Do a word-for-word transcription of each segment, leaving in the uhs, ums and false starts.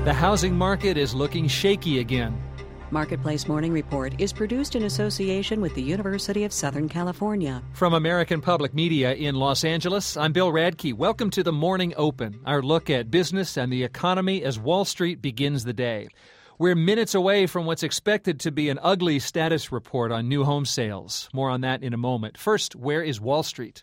The housing market is looking shaky again. Marketplace Morning Report is produced in association with the University of Southern California. From American Public Media in Los Angeles, I'm Bill Radke. Welcome to the Morning Open, our look at business and the economy as Wall Street begins the day. We're minutes away from what's expected to be an ugly status report on new home sales. More on that in a moment. First, where is Wall Street?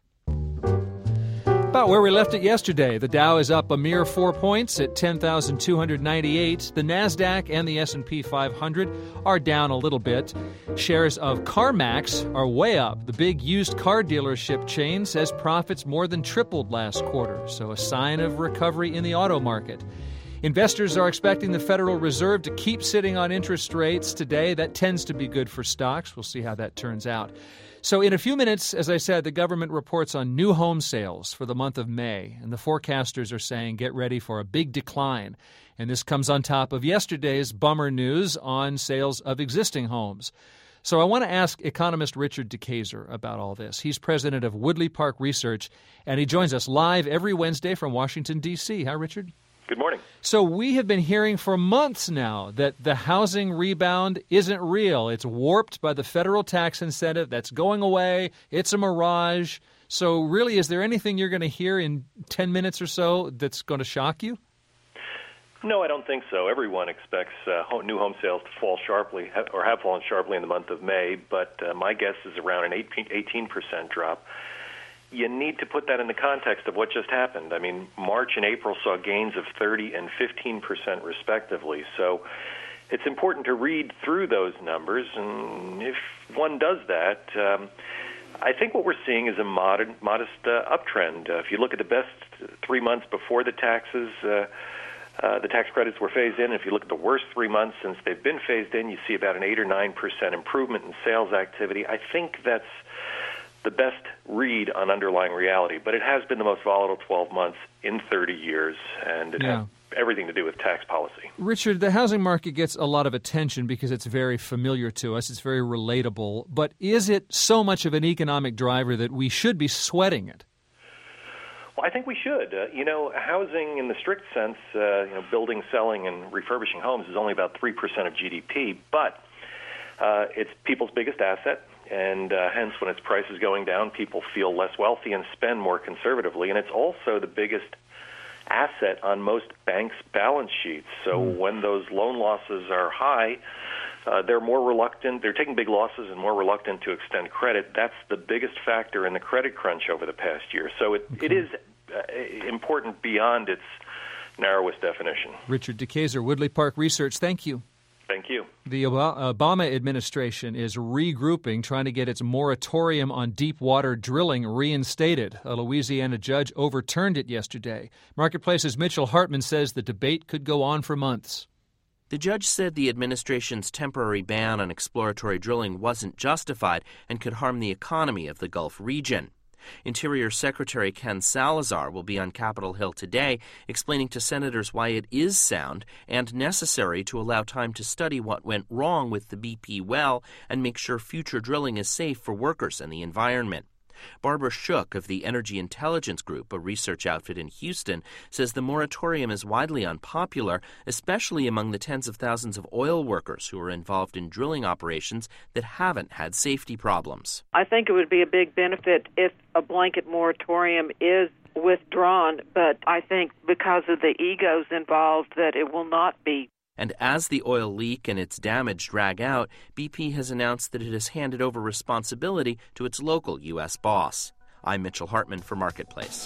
About where we left it yesterday. The Dow is up a mere four points at ten thousand two hundred ninety-eight. The NASDAQ and the S and P five hundred are down a little bit. Shares of CarMax are way up. The big used car dealership chain says profits more than tripled last quarter, so a sign of recovery in the auto market. Investors are expecting the Federal Reserve to keep sitting on interest rates today. That tends to be good for stocks. We'll see how that turns out. So in a few minutes, as I said, the government reports on new home sales for the month of May, and the forecasters are saying get ready for a big decline. And this comes on top of yesterday's bummer news on sales of existing homes. So I want to ask economist Richard DeKeyser about all this. He's president of Woodley Park Research, and he joins us live every Wednesday from Washington, D C Hi, Richard. Good morning. So we have been hearing for months now that the housing rebound isn't real. It's warped by the federal tax incentive that's going away. It's a mirage. So really, is there anything you're going to hear in ten minutes or so that's going to shock you? No, I don't think so. Everyone expects uh, new home sales to fall sharply or have fallen sharply in the month of May, but uh, my guess is around an eighteen percent drop. You need to put that in the context of what just happened. I mean, March and April saw gains of thirty and fifteen percent respectively. So it's important to read through those numbers. And if one does that, um, I think what we're seeing is a modest, modest uh, uptrend. Uh, if you look at the best three months before the taxes, uh, uh, the tax credits were phased in. If you look at the worst three months since they've been phased in, you see about an eight or nine percent improvement in sales activity. I think that's the best read on underlying reality, but it has been the most volatile twelve months in thirty years, and it yeah. has everything to do with tax policy. Richard, the housing market gets a lot of attention because it's very familiar to us. It's very relatable, but is it so much of an economic driver that we should be sweating it? Well, I think we should. Uh, you know, housing in the strict sense, uh, you know, building, selling, and refurbishing homes is only about three percent of G D P, but uh, it's people's biggest asset. And uh, hence, when its price is going down, people feel less wealthy and spend more conservatively. And it's also the biggest asset on most banks' balance sheets. So mm. when those loan losses are high, uh, they're more reluctant. They're taking big losses and more reluctant to extend credit. That's the biggest factor in the credit crunch over the past year. So it, okay. it is uh, important beyond its narrowest definition. Richard DeKeyser, Woodley Park Research, thank you. Thank you. The Obama administration is regrouping, trying to get its moratorium on deep water drilling reinstated. A Louisiana judge overturned it yesterday. Marketplace's Mitchell Hartman says the debate could go on for months. The judge said the administration's temporary ban on exploratory drilling wasn't justified and could harm the economy of the Gulf region. Interior Secretary Ken Salazar will be on Capitol Hill today explaining to senators why it is sound and necessary to allow time to study what went wrong with the B P well and make sure future drilling is safe for workers and the environment. Barbara Shook of the Energy Intelligence Group, a research outfit in Houston, says the moratorium is widely unpopular, especially among the tens of thousands of oil workers who are involved in drilling operations that haven't had safety problems. I think it would be a big benefit if a blanket moratorium is withdrawn, but I think because of the egos involved that it will not be. And as the oil leak and its damage drag out, B P has announced that it has handed over responsibility to its local U S boss. I'm Mitchell Hartman for Marketplace.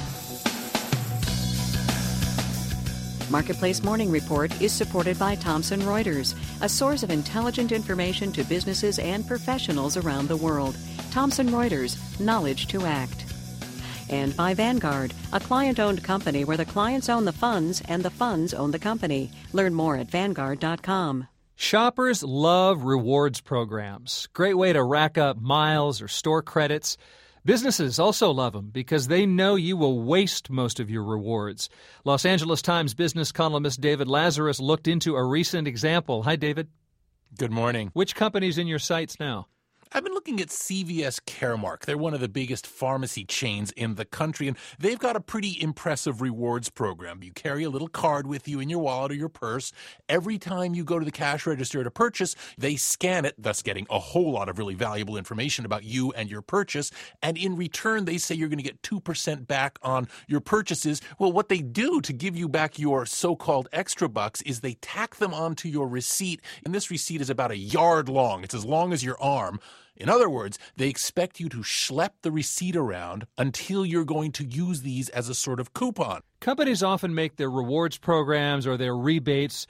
Marketplace Morning Report is supported by Thomson Reuters, a source of intelligent information to businesses and professionals around the world. Thomson Reuters, knowledge to act. And by Vanguard, a client-owned company where the clients own the funds and the funds own the company. Learn more at Vanguard dot com. Shoppers love rewards programs. Great way to rack up miles or store credits. Businesses also love them because they know you will waste most of your rewards. Los Angeles Times business columnist David Lazarus looked into a recent example. Hi, David. Good morning. Which company's in your sights now? I've been looking at C V S Caremark. They're one of the biggest pharmacy chains in the country, and they've got a pretty impressive rewards program. You carry a little card with you in your wallet or your purse. Every time you go to the cash register to purchase, they scan it, thus getting a whole lot of really valuable information about you and your purchase. And in return, they say you're going to get two percent back on your purchases. Well, what they do to give you back your so-called extra bucks is they tack them onto your receipt, and this receipt is about a yard long. It's as long as your arm. In other words, they expect you to schlep the receipt around until you're going to use these as a sort of coupon. Companies often make their rewards programs or their rebates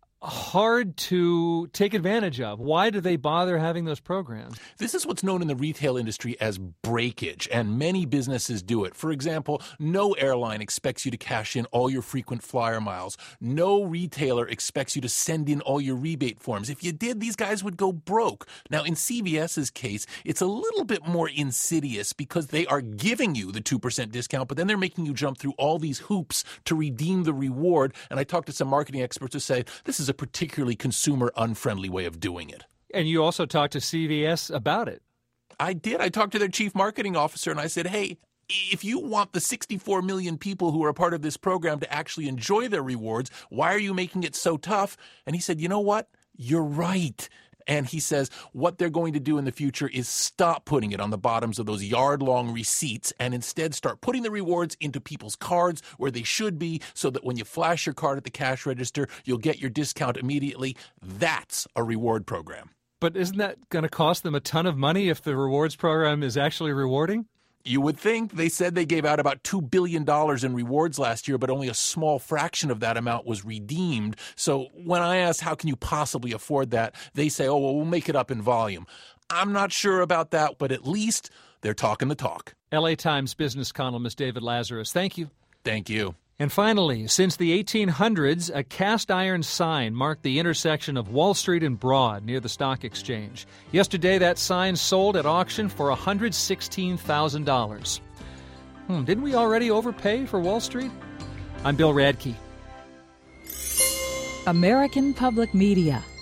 hard to take advantage of. Why do they bother having those programs? This is what's known in the retail industry as breakage, and many businesses do it. For example, no airline expects you to cash in all your frequent flyer miles. No retailer expects you to send in all your rebate forms. If you did, these guys would go broke. Now, in CVS's case, it's a little bit more insidious because they are giving you the two percent discount, but then they're making you jump through all these hoops to redeem the reward. And I talked to some marketing experts who say this is a particularly consumer-unfriendly way of doing it. And you also talked to C V S about it. I did. I talked to their chief marketing officer, and I said, hey, if you want the sixty-four million people who are a part of this program to actually enjoy their rewards, why are you making it so tough? And he said, you know what? You're right. And he says what they're going to do in the future is stop putting it on the bottoms of those yard-long receipts and instead start putting the rewards into people's cards where they should be, so that when you flash your card at the cash register, you'll get your discount immediately. That's a reward program. But isn't that going to cost them a ton of money if the rewards program is actually rewarding? You would think. They said they gave out about two billion dollars in rewards last year, but only a small fraction of that amount was redeemed. So when I asked how can you possibly afford that, they say, oh, well, we'll make it up in volume. I'm not sure about that, but at least they're talking the talk. L A Times business columnist David Lazarus, thank you. Thank you. And finally, since the eighteen hundreds, a cast iron sign marked the intersection of Wall Street and Broad near the stock exchange. Yesterday, that sign sold at auction for one hundred sixteen thousand dollars. Hmm, didn't we already overpay for Wall Street? I'm Bill Radke. American Public Media